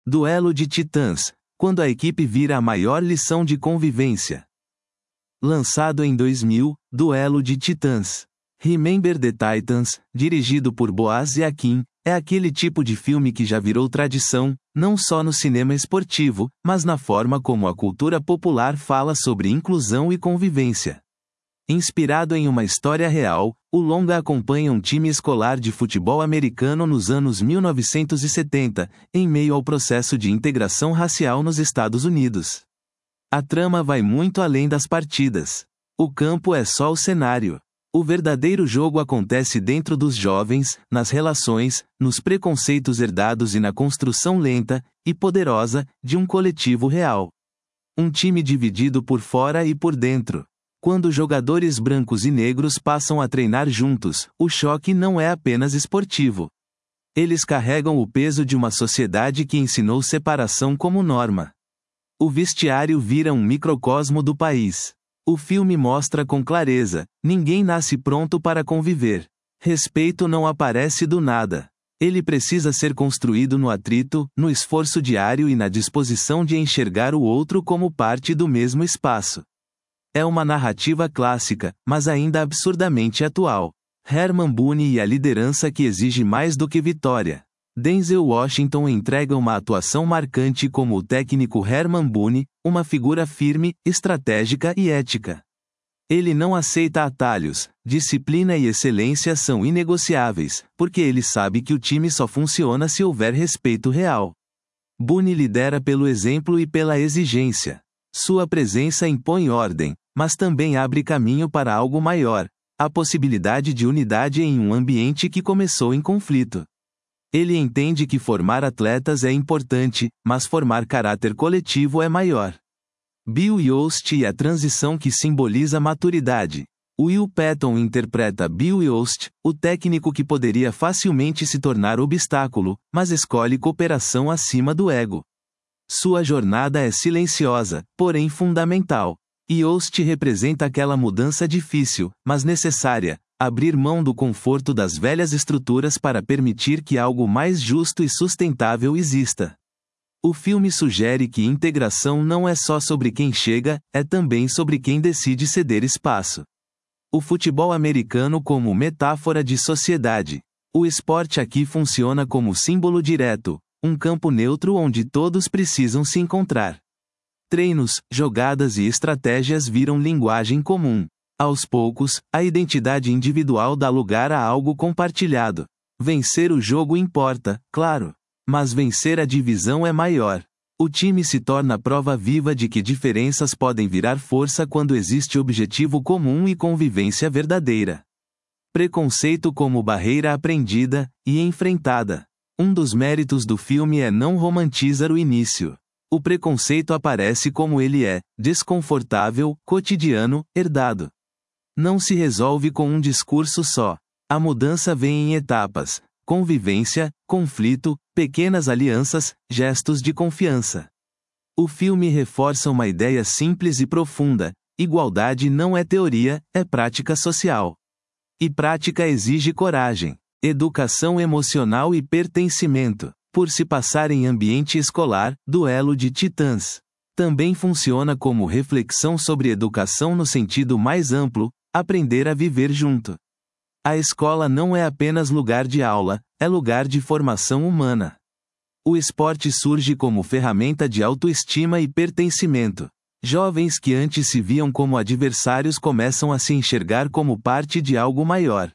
Duelo de Titãs, quando a equipe vira a maior lição de convivência. Lançado em 2000, Duelo de Titãs. Remember the Titans, dirigido por Boaz Yakin, é aquele tipo de filme que já virou tradição, não só no cinema esportivo, mas na forma como a cultura popular fala sobre inclusão e convivência. Inspirado em uma história real, o longa acompanha um time escolar de futebol americano nos anos 1970, em meio ao processo de integração racial nos Estados Unidos. A trama vai muito além das partidas. O campo é só o cenário. O verdadeiro jogo acontece dentro dos jovens, nas relações, nos preconceitos herdados e na construção lenta e poderosa de um coletivo real. Um time dividido por fora e por dentro. Quando jogadores brancos e negros passam a treinar juntos, o choque não é apenas esportivo. Eles carregam o peso de uma sociedade que ensinou separação como norma. O vestiário vira um microcosmo do país. O filme mostra com clareza: ninguém nasce pronto para conviver. Respeito não aparece do nada. Ele precisa ser construído no atrito, no esforço diário e na disposição de enxergar o outro como parte do mesmo espaço. É uma narrativa clássica, mas ainda absurdamente atual. Herman Boone e a liderança que exige mais do que vitória. Denzel Washington entrega uma atuação marcante como o técnico Herman Boone, uma figura firme, estratégica e ética. Ele não aceita atalhos, disciplina e excelência são inegociáveis, porque ele sabe que o time só funciona se houver respeito real. Boone lidera pelo exemplo e pela exigência. Sua presença impõe ordem, mas também abre caminho para algo maior, a possibilidade de unidade em um ambiente que começou em conflito. Ele entende que formar atletas é importante, mas formar caráter coletivo é maior. Bill Yost e a transição que simboliza maturidade. Will Patton interpreta Bill Yost, o técnico que poderia facilmente se tornar obstáculo, mas escolhe cooperação acima do ego. Sua jornada é silenciosa, porém fundamental. Yost representa aquela mudança difícil, mas necessária, abrir mão do conforto das velhas estruturas para permitir que algo mais justo e sustentável exista. O filme sugere que integração não é só sobre quem chega, é também sobre quem decide ceder espaço. O futebol americano como metáfora de sociedade. O esporte aqui funciona como símbolo direto, um campo neutro onde todos precisam se encontrar. Treinos, jogadas e estratégias viram linguagem comum. Aos poucos, a identidade individual dá lugar a algo compartilhado. Vencer o jogo importa, claro. Mas vencer a divisão é maior. O time se torna prova viva de que diferenças podem virar força quando existe objetivo comum e convivência verdadeira. Preconceito como barreira aprendida e enfrentada. Um dos méritos do filme é não romantizar o início. O preconceito aparece como ele é, desconfortável, cotidiano, herdado. Não se resolve com um discurso só. A mudança vem em etapas: convivência, conflito, pequenas alianças, gestos de confiança. O filme reforça uma ideia simples e profunda: igualdade não é teoria, é prática social. E prática exige coragem, educação emocional e pertencimento. Por se passar em ambiente escolar, Duelo de Titãs também funciona como reflexão sobre educação no sentido mais amplo: aprender a viver junto. A escola não é apenas lugar de aula, é lugar de formação humana. O esporte surge como ferramenta de autoestima e pertencimento. Jovens que antes se viam como adversários começam a se enxergar como parte de algo maior.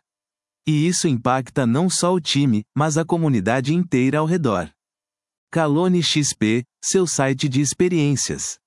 E isso impacta não só o time, mas a comunidade inteira ao redor. Calone XP, seu site de experiências.